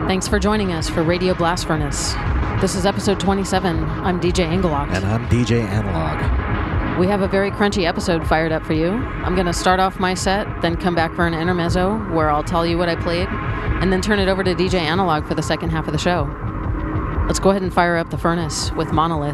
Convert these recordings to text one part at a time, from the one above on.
Thanks for joining us for Radio Blast Furnace. This is episode 27. I'm DJ Engellock. And I'm DJ Analog. We have a very crunchy episode fired up for you. I'm going to start off my set, then come back for an intermezzo where I'll tell you what I played, and then turn it over to DJ Analog for the second half of the show. Let's go ahead and fire up the furnace with Monolith.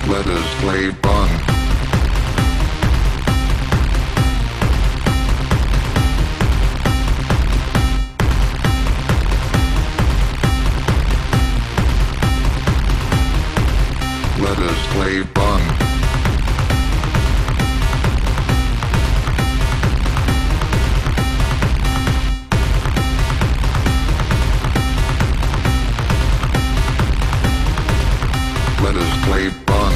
Let us play Bong. Let us play Bong. Let us play Bong.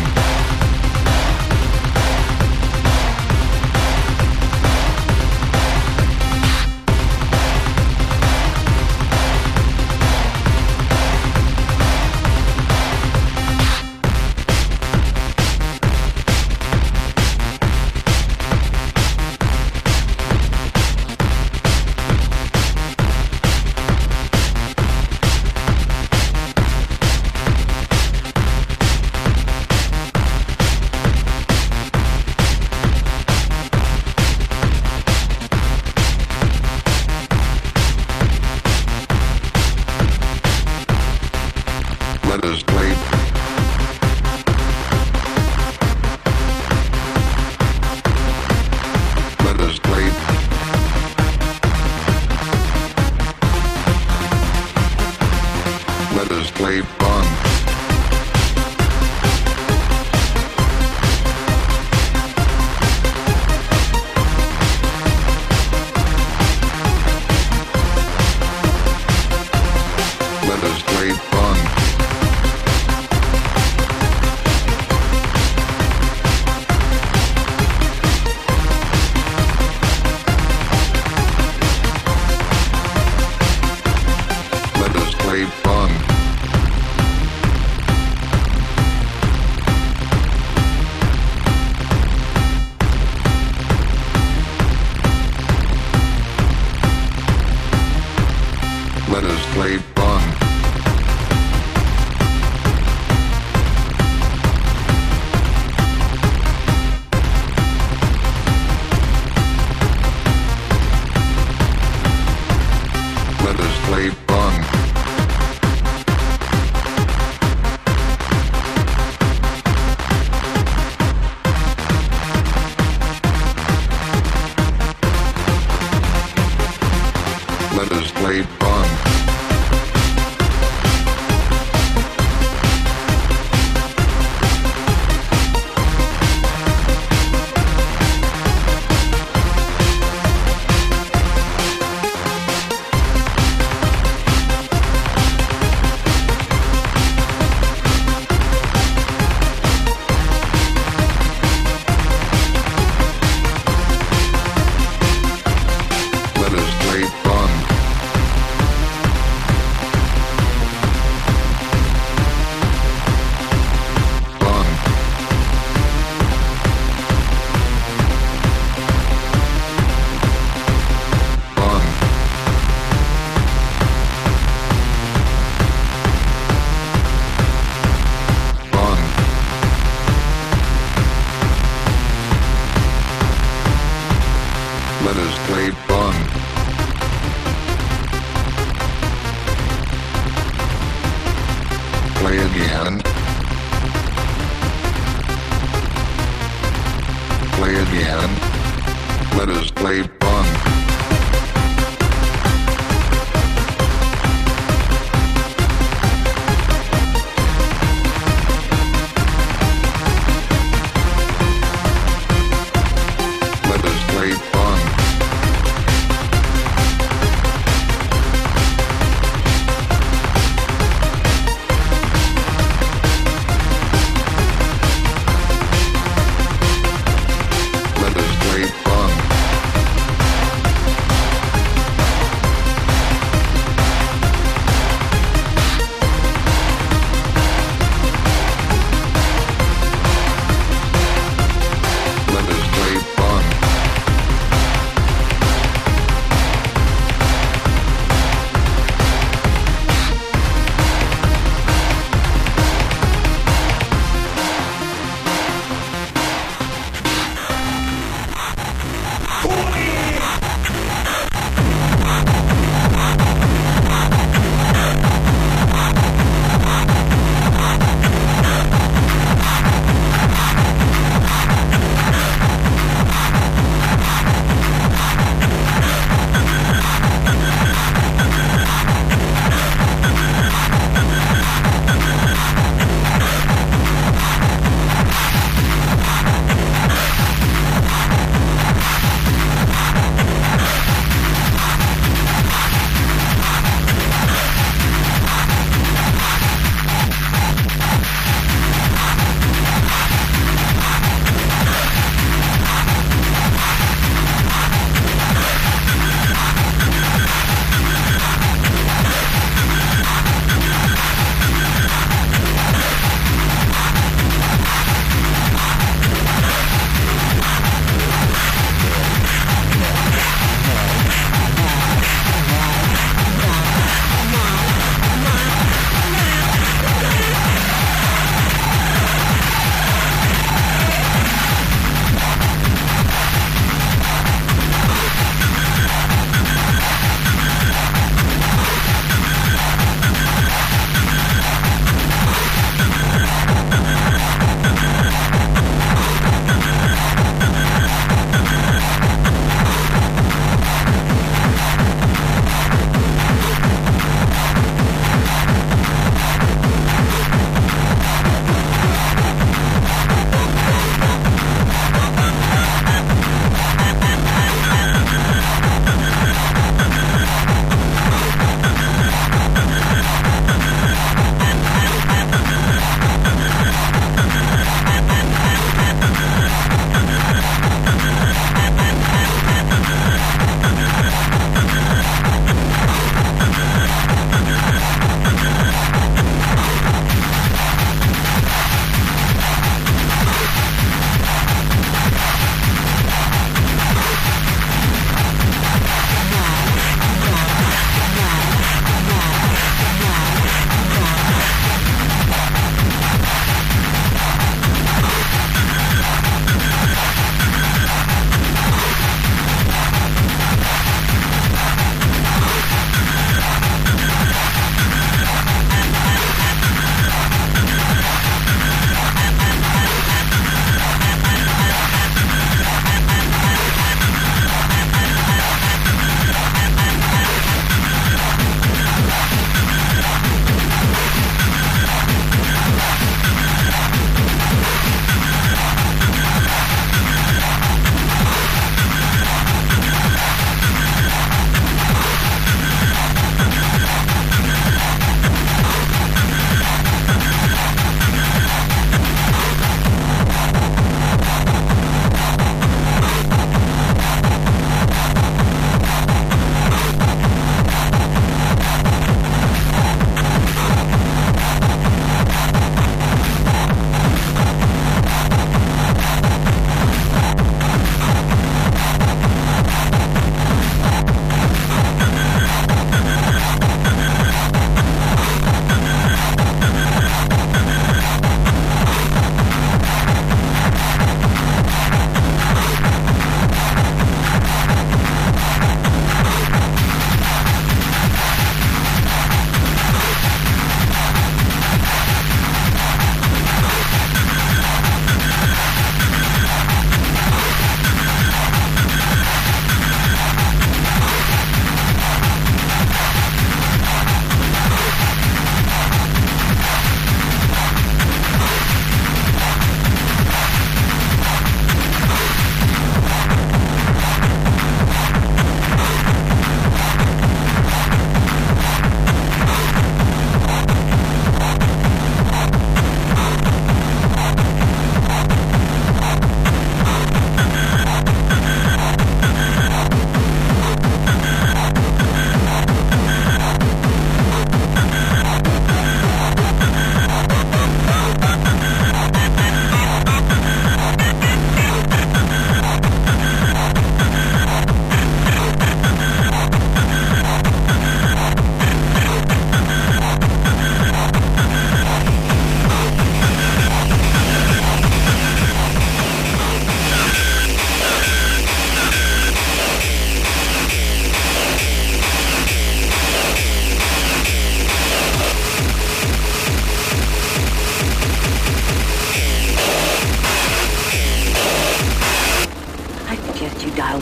Let us play. Let us play. Let us play Bong. Let us play Bong. Let us play Bong. Let us play Bong. Let us play Bong. Let us play Bong. Let us play Bong. Bong. Bong. Bong. Let us play Bong. Play again. Play again. Let us play Bong. Let us play Bong. Let us play Bong.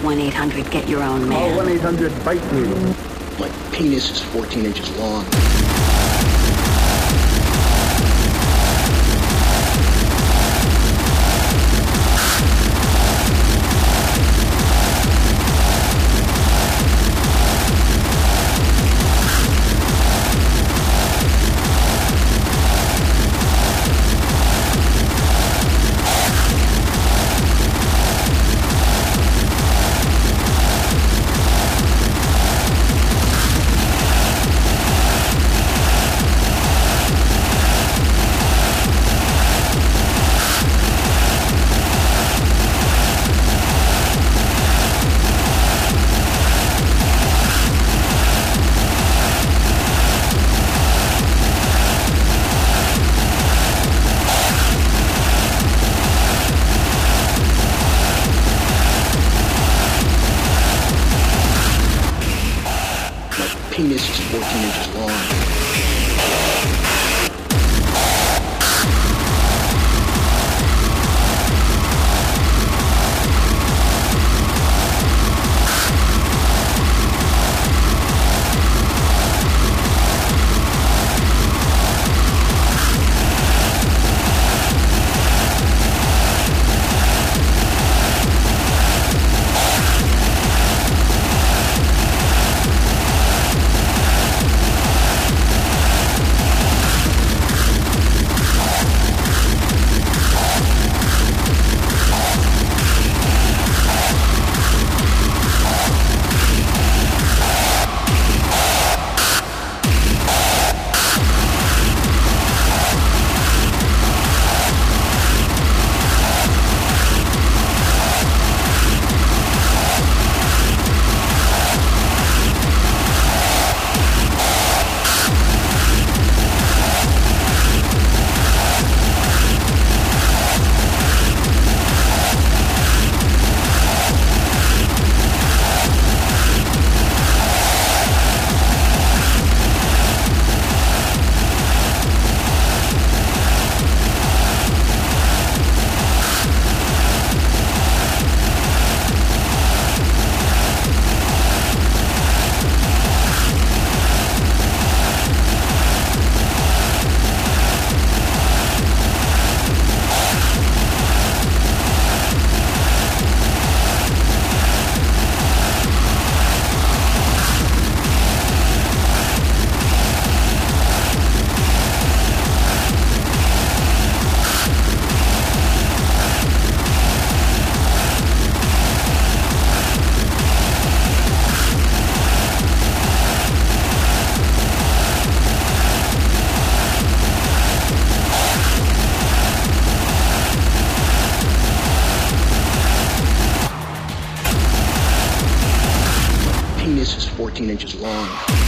1-800-GET-YOUR-OWN-MAN. Call 1-800-BITE-ME. My penis is 14 inches long. Penis is 14 inches long. Penis is 14 inches long.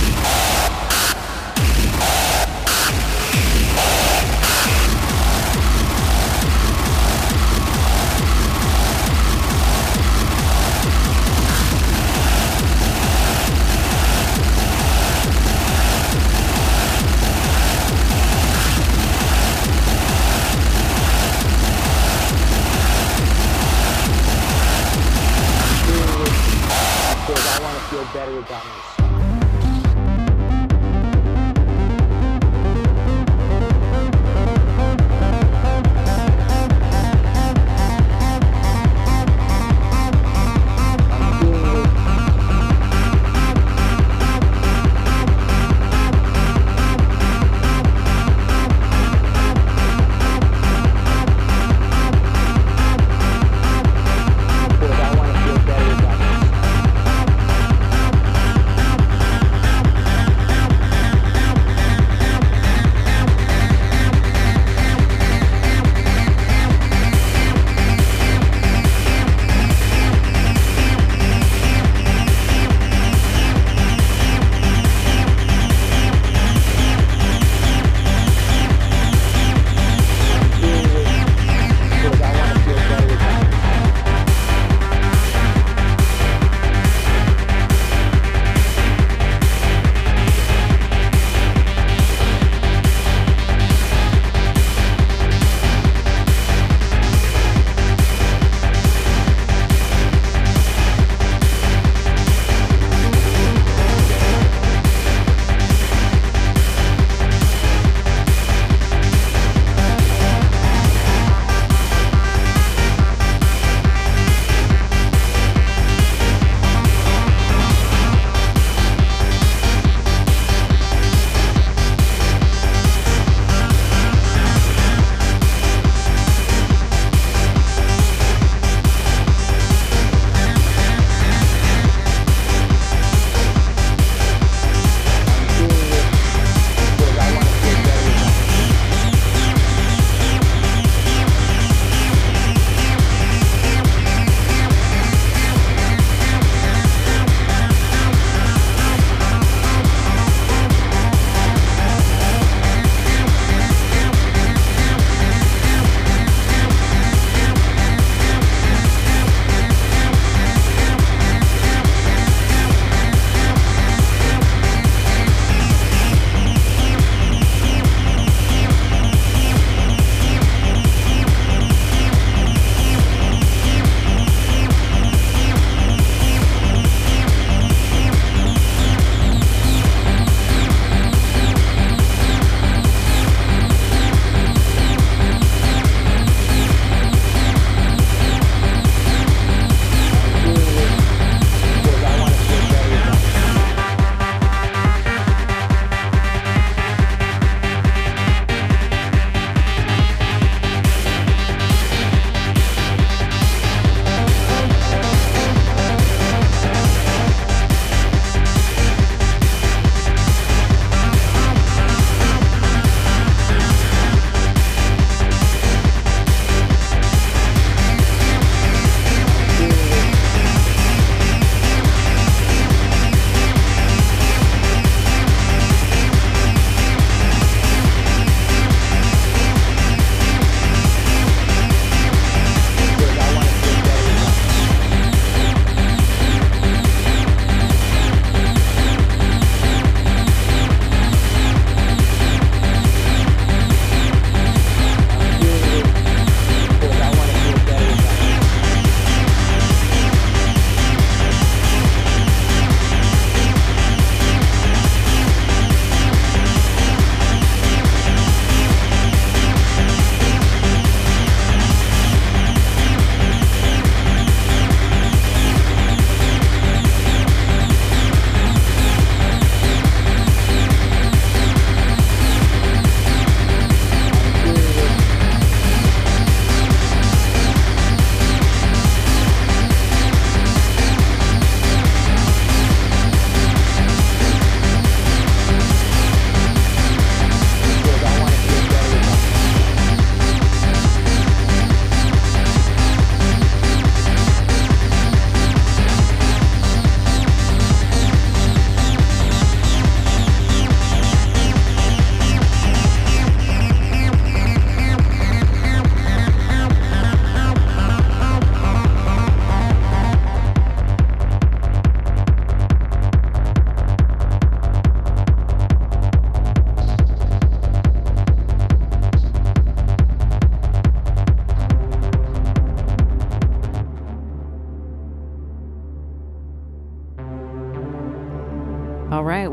I want to feel better about myself.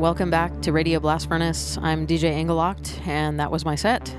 welcome back to Radio Blast Furnace. I'm DJ Engelocht, and that was my set.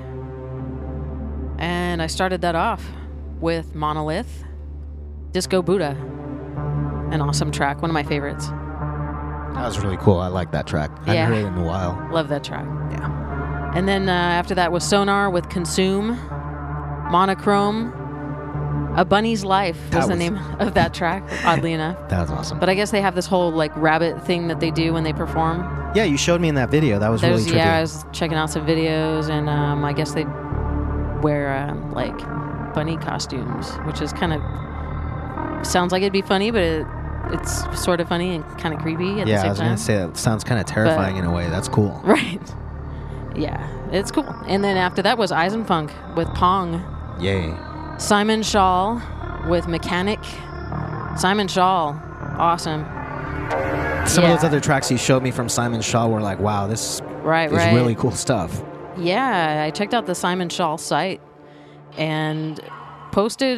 And I started that off with Monolith, Disco Buddha, an awesome track, one of my favorites. That was really cool. I like that track. I haven't heard it in a while. Love that track. Yeah. And then after that was Sonar with Consume, Monochrome, A Bunny's Life was the name of that track, oddly enough. That was awesome. But I guess they have this whole like rabbit thing that they do when they perform. Yeah, you showed me in that video. That was really trippy. Yeah, I was checking out some videos, and I guess they wear like bunny costumes, which is kind of sounds like it'd be funny, but it's sort of funny and kind of creepy at the same time. Yeah, I was going to say, it sounds kind of terrifying in a way. That's cool. Right. Yeah, it's cool. And then after that was Eisenfunk with Pong. Yay. Simon Shaw with Mechanic. Simon Shaw, awesome. Some of those other tracks you showed me from Simon Shaw were like, wow, this is really cool stuff. Yeah, I checked out the Simon Shaw site and posted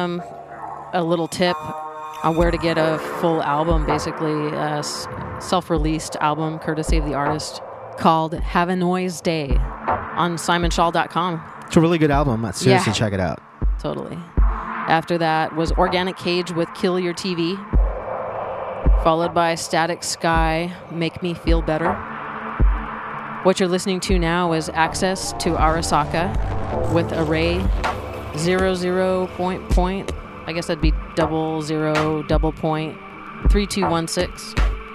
a little tip on where to get a full album, basically a self-released album courtesy of the artist called Have a Noise Day on simonshaw.com. It's a really good album. Seriously, check it out. Totally. After that was Organic Cage with Kill Your TV, followed by Static Sky, Make Me Feel Better. What you're listening to now is Access to Arasaka with Array 00 point, I guess that'd be 00 double point 3216.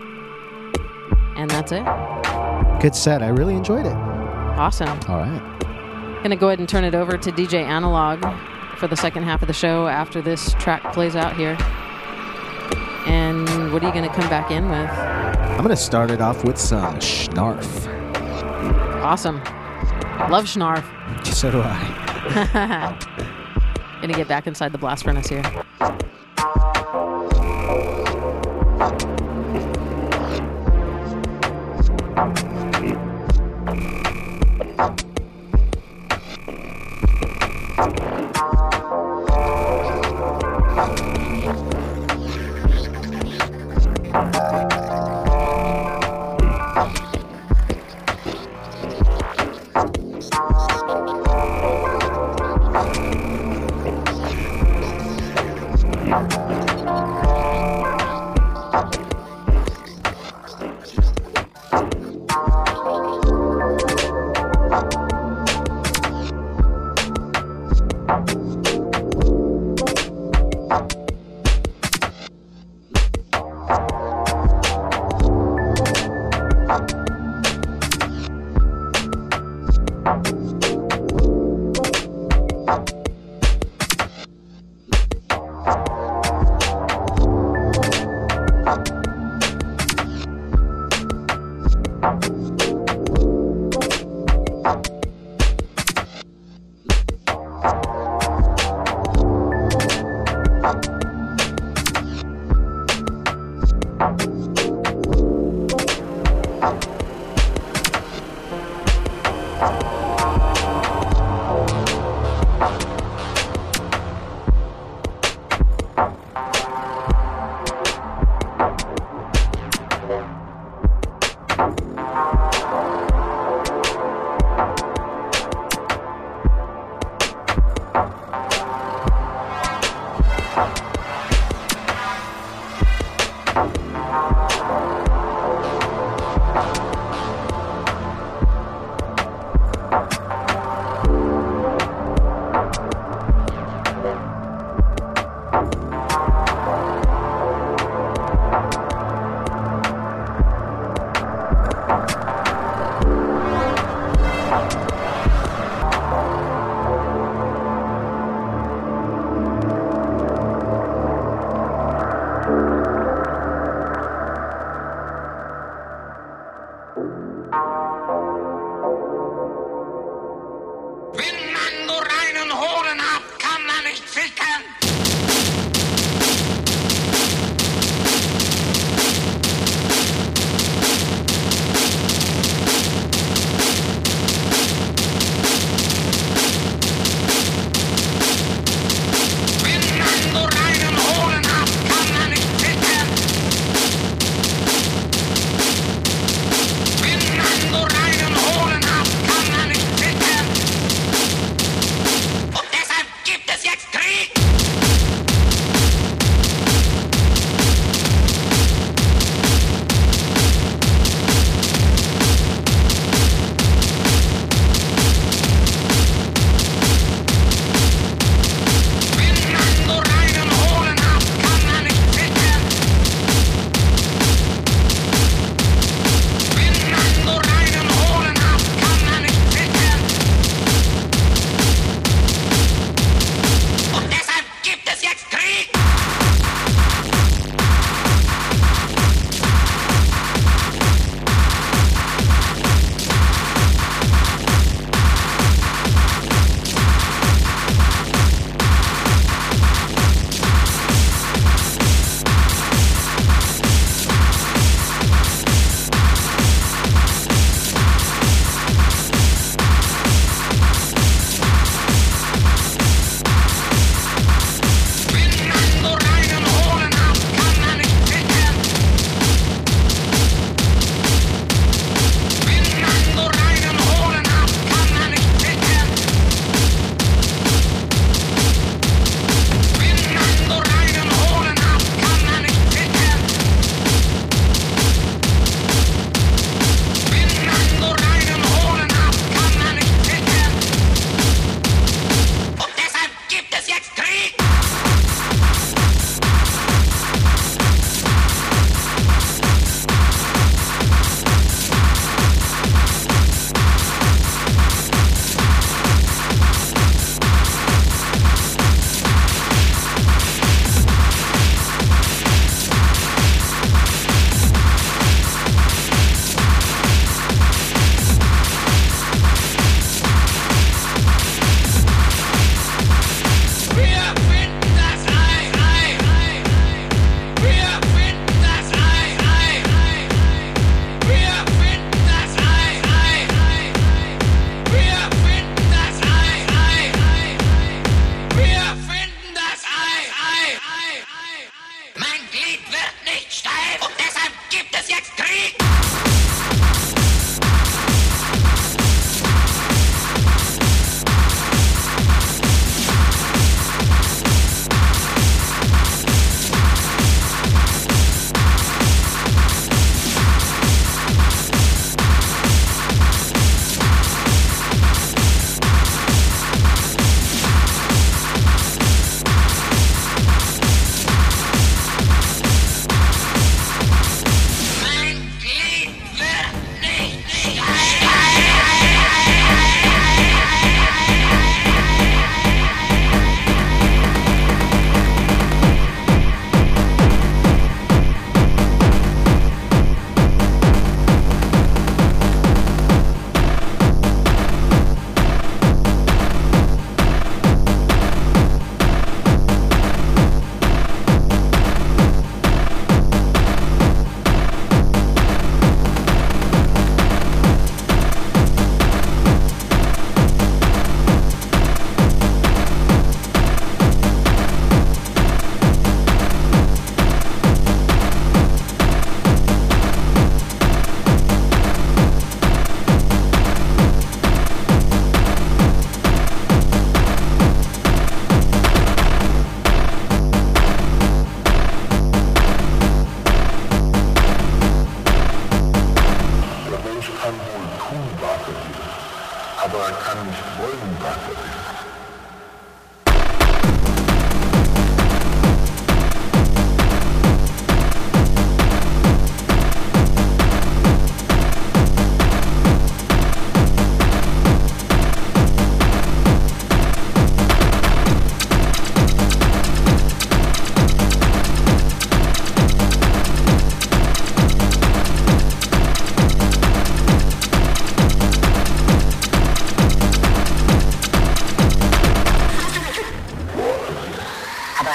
And that's it. Good set. I really enjoyed it. Awesome. All right. Gonna go ahead and turn it over to DJ Analog for the second half of the show after this track plays out here. And what are you gonna come back in with? I'm gonna start it off with some Schnarf. Awesome. Love Schnarf. So do I. Gonna get back inside the blast furnace here.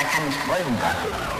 da kann nicht folgen, Gott.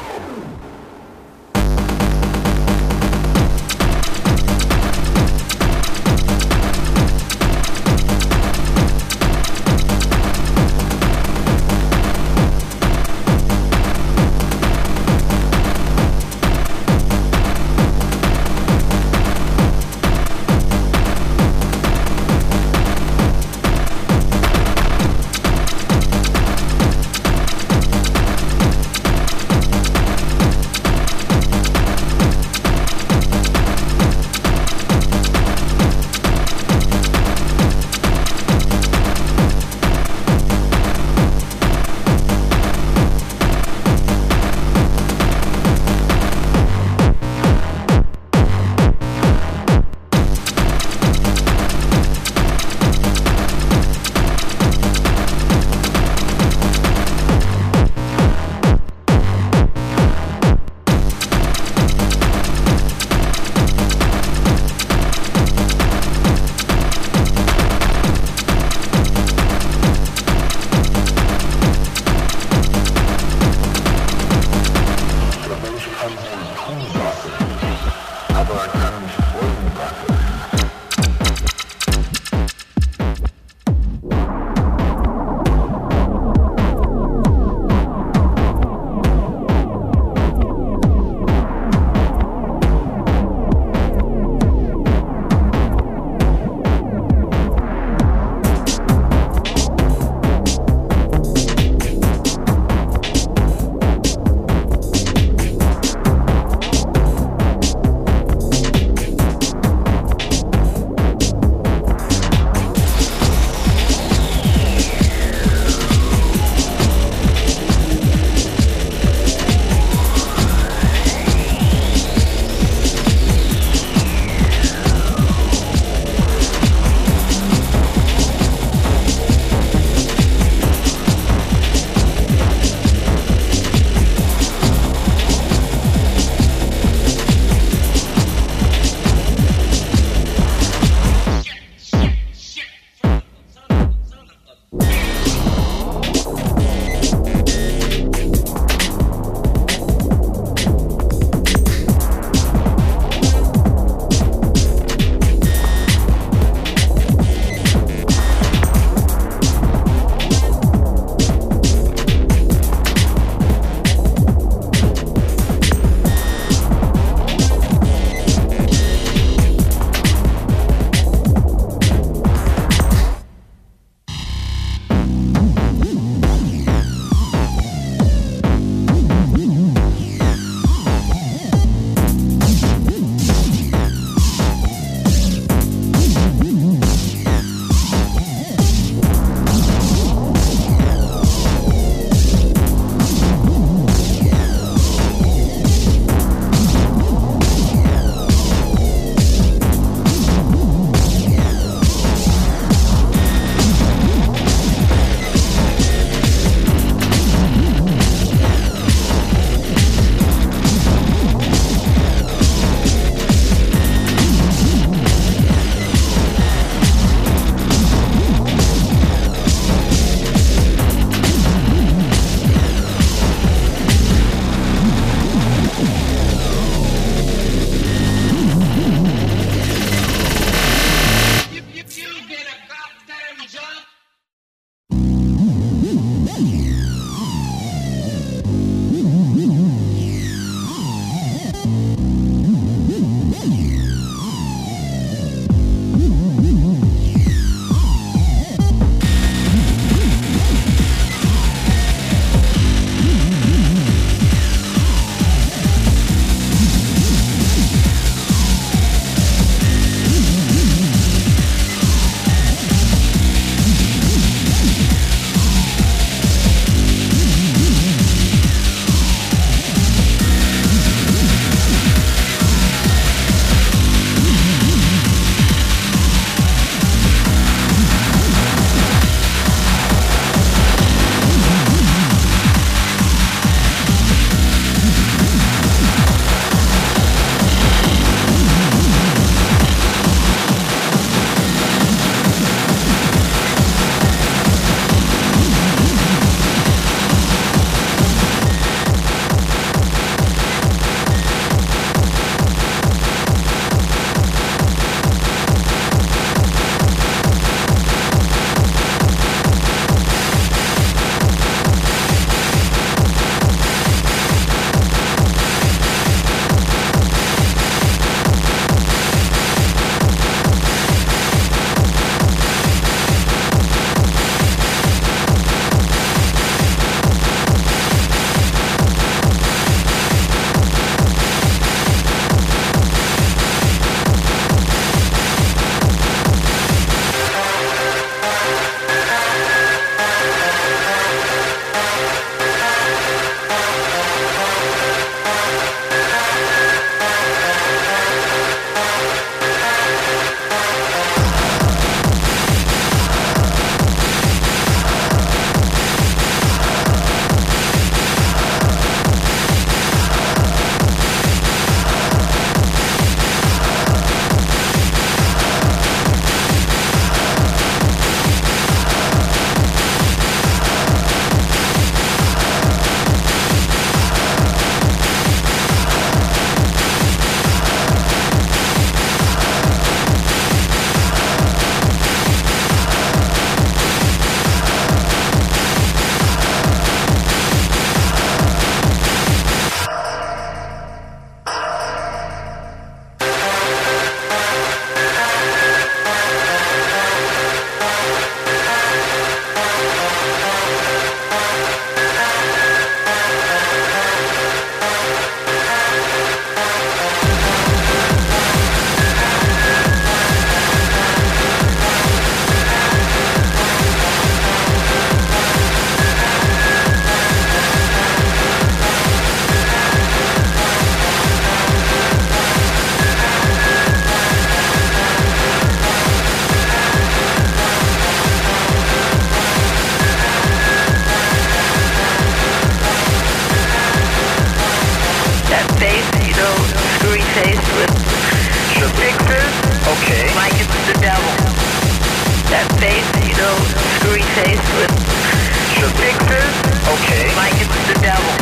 the fixers. Okay. Like it's the devil.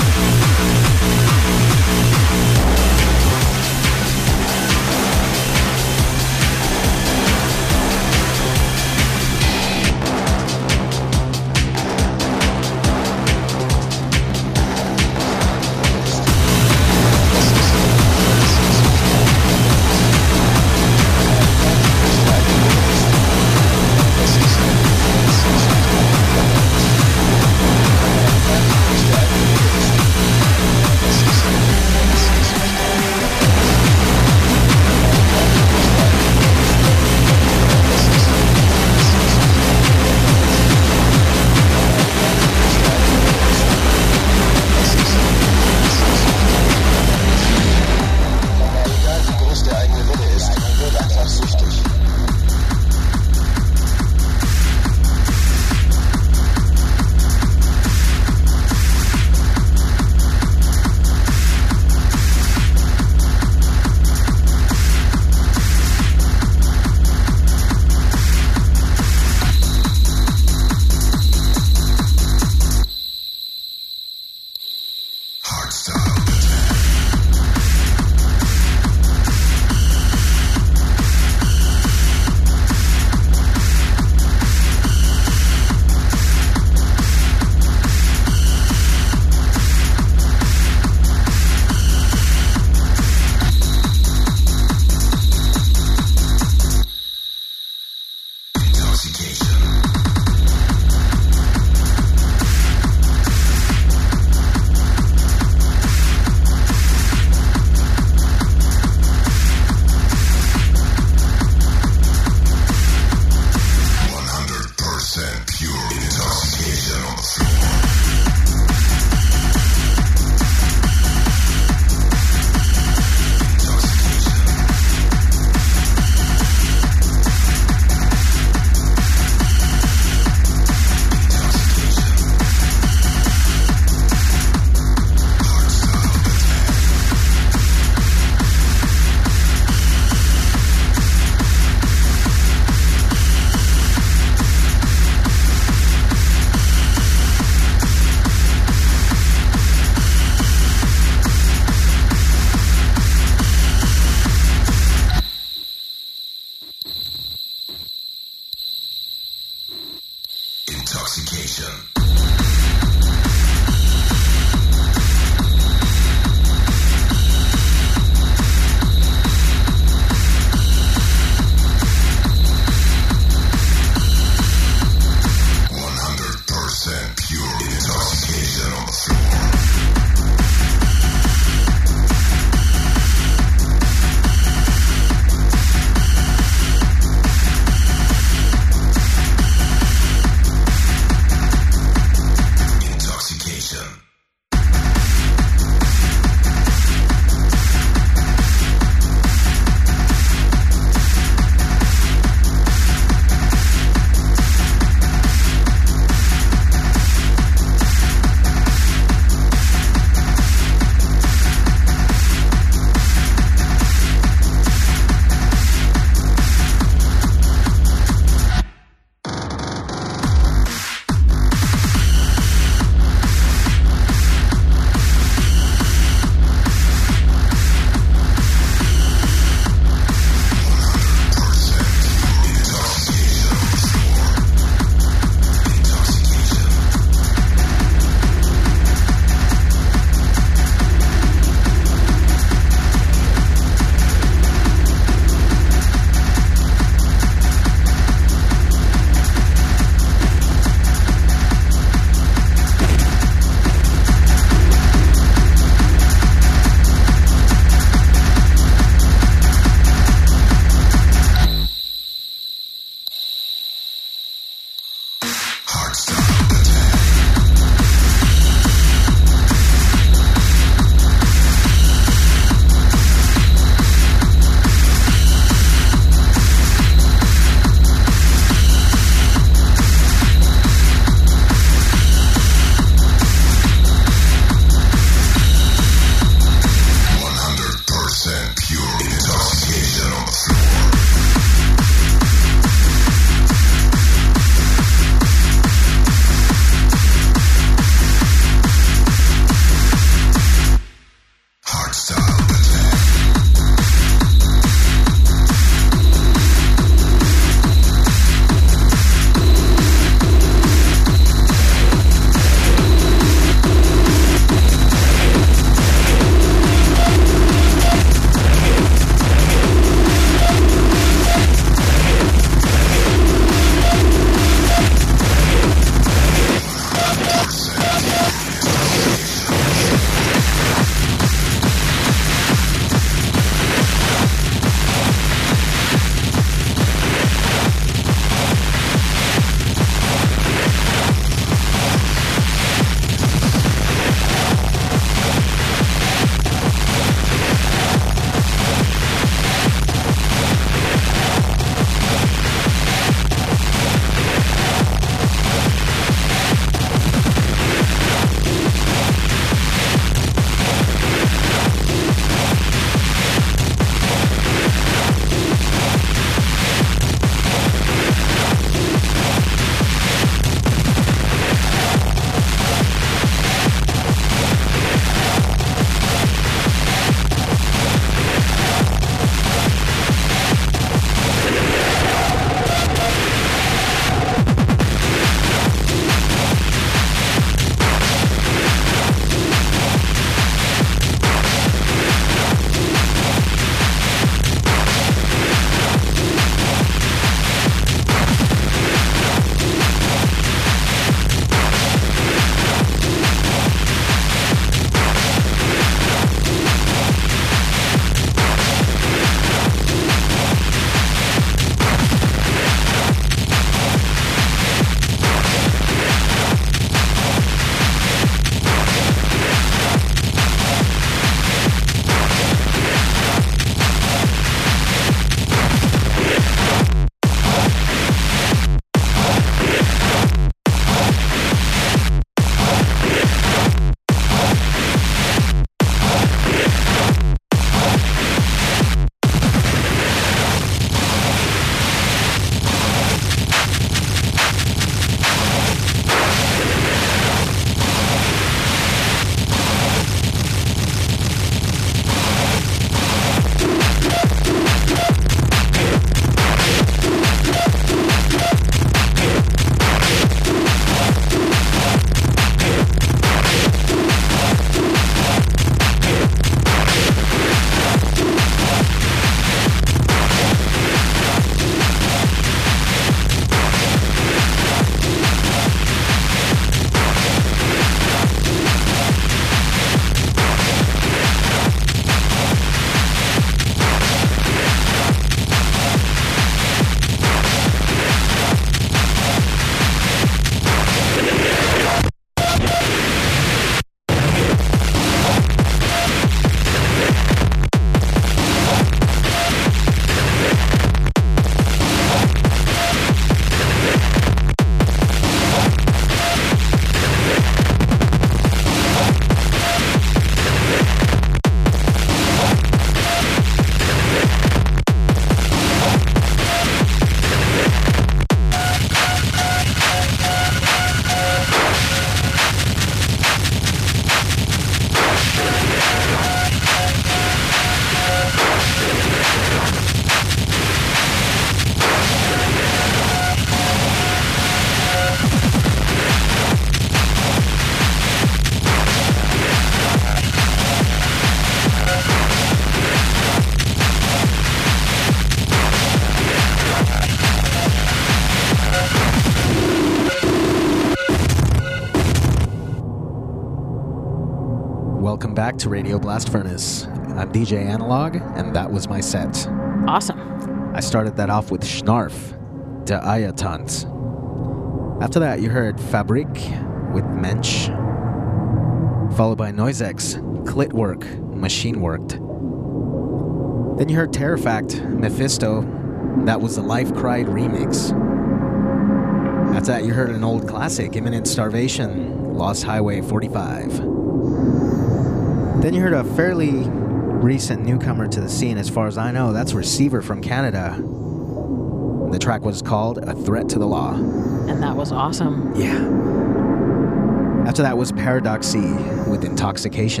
Welcome back to Radio Blast Furnace. I'm DJ Analog, and that was my set. Awesome. I started that off with Schnarf, De Ayatant. After that, you heard Fabrik with Mensch, followed by Noisex, Clitwork, Machine Worked. Then you heard Terrorfact, Mephisto, that was the Life Cried remix. After that, you heard an old classic, Imminent Starvation, Lost Highway 45. Then you heard a fairly recent newcomer to the scene, as far as I know. That's Receiver from Canada. The track was called A Threat to the Law. And that was awesome. Yeah. After that was Paradoxy with Intoxication.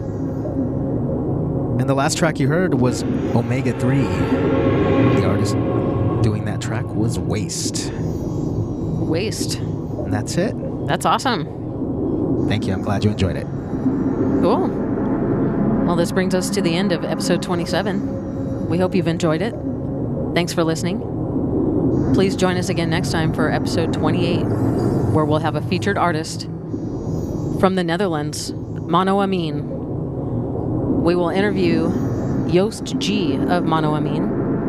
And the last track you heard was Omega 3. The artist doing that track was Waste. Waste. And that's it. That's awesome. Thank you. I'm glad you enjoyed it. Cool. Well, this brings us to the end of episode 27. We hope you've enjoyed it. Thanks for listening. Please join us again next time for episode 28, where we'll have a featured artist from the Netherlands, Mono Amin. We will interview Joost G of Mono Amin.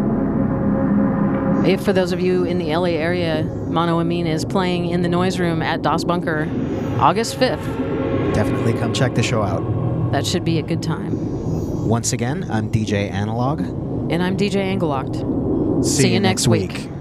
If for those of you in the LA area, Mono Amin is playing in the Noise Room at Das Bunker August 5th. Definitely come check the show out. That should be a good time. Once again, I'm DJ Analog. And I'm DJ Angelocked. See you next week.